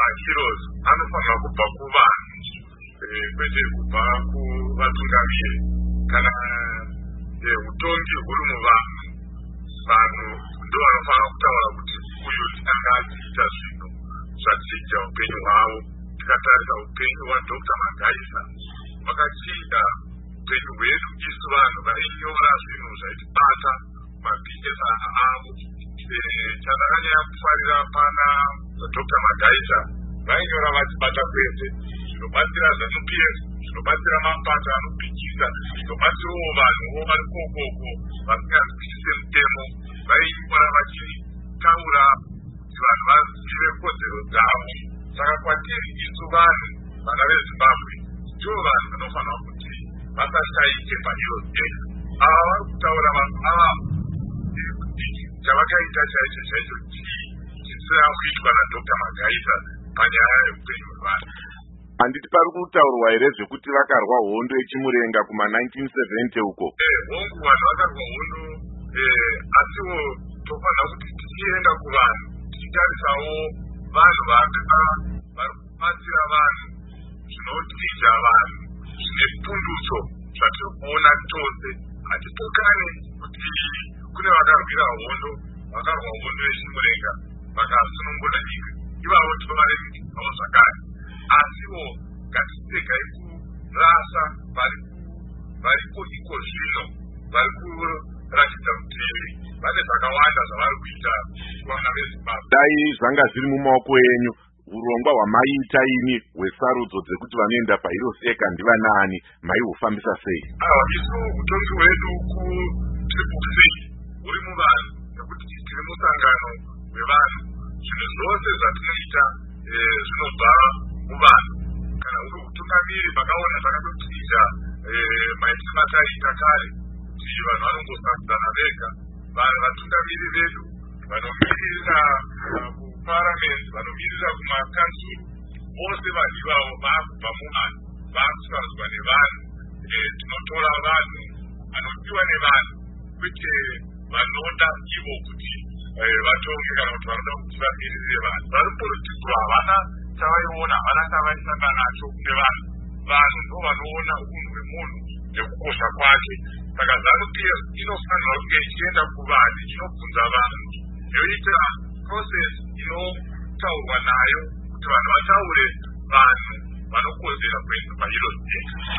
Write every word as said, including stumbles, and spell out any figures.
maheroes anofanira kubva kuvanhu kwete kubva kuvatungamiri kana utongi huri muvanhu. Vanhu ndo vanofanira kutaura kuti uyu tanga achiita zvinhu zvatiita upenyu hwavo. Tikatarisa upenyu hwaDr Magaisa vakachinja upenyu hwedu isu vanhu vainyora zvinhu zvaitibata mabhizinesi avo. Chandakanyanya kufarira pana Dr Magaisa vainyora vachibata kwete zvinobatsira ZANU-P F, zvinobatsira mapato anopikisa, zvinobatsirawo vanhuwo vari kokoko vasinganzwisise mutemo. Vainyora vachitaura kuti vanhu vazive kodzero dzavo. Saka kwatiri isu vanhu vana veZimbabwe ndivo vanhu vanofanira kuti vasashaike pahero dzedu. Ava vari kutaura vanhu ava chavakaita chaicho chaicho chisina kuitwa naDr Magaisa panyaya yeupenyu hwevanhu. Handiti pari kutaurwa here zvekuti vakarwa hondo yechimurenga kuma nineteen seventy uko? Eh, hongu vanhu vakarwa hondo, eh, asiwo tofanira kuti tichienda kuvanhu tichitarisawo vanhu vakanga vari kubatsira vanhu, zvinotwija vanhu, zvine pundutso zvatiri kuona tose. Hatipokane kuti kune vakarwira hondo, vakarwa hondo yechimurenga vakasunungura nyika. Ivavo tinovaremekedzao zvakare. Asiwo ngatiregai kurasa variko iko zvino vari kuratidza kuti vane zvakawanda zvavari kuita kuvana veZimbabwe. Dai zvanga zviri mumaoko enyu, urongwa hwamaita imi hwesarudzo dzekuti vanoenda pahero seka ndivanani, maihufambisa sei? Awa, isu utongi hwedu kutriple C huri muvanhu, nekuti tiri musangano wevanhu. Zvinhu zvose zvatinoita zvinobva muvanhu. Kana uri utungamiri vakaona zvakatotwija maitiro mataita kare kuti vanhu vanongosarudzana vega. Vatungamiri vedu vanomirira kuparamendi, vanomirira kumakansuru, vose vanhu ivavo vaakubva muvanhu, vaakusarudzwa nevanhu. Tinotora vanhu vanodiwa nevanhu, kwete vanoda ivo kuti vatonge kana kuti vanoda kuti vamirire vanhu. Vari politiku havana chavaiona, havana chavaisanga nacho kune vanhu. Vanhu ndo vanoona unhu hwemunhu nekukosha kwake. Saka ZANU-P F inofanira kunge ichienda kuvanhu, inobvunza vanhu, yoita process inotaurwa nayo kuti vanhu vataure vanhu vanokodzera kuenda pahero state.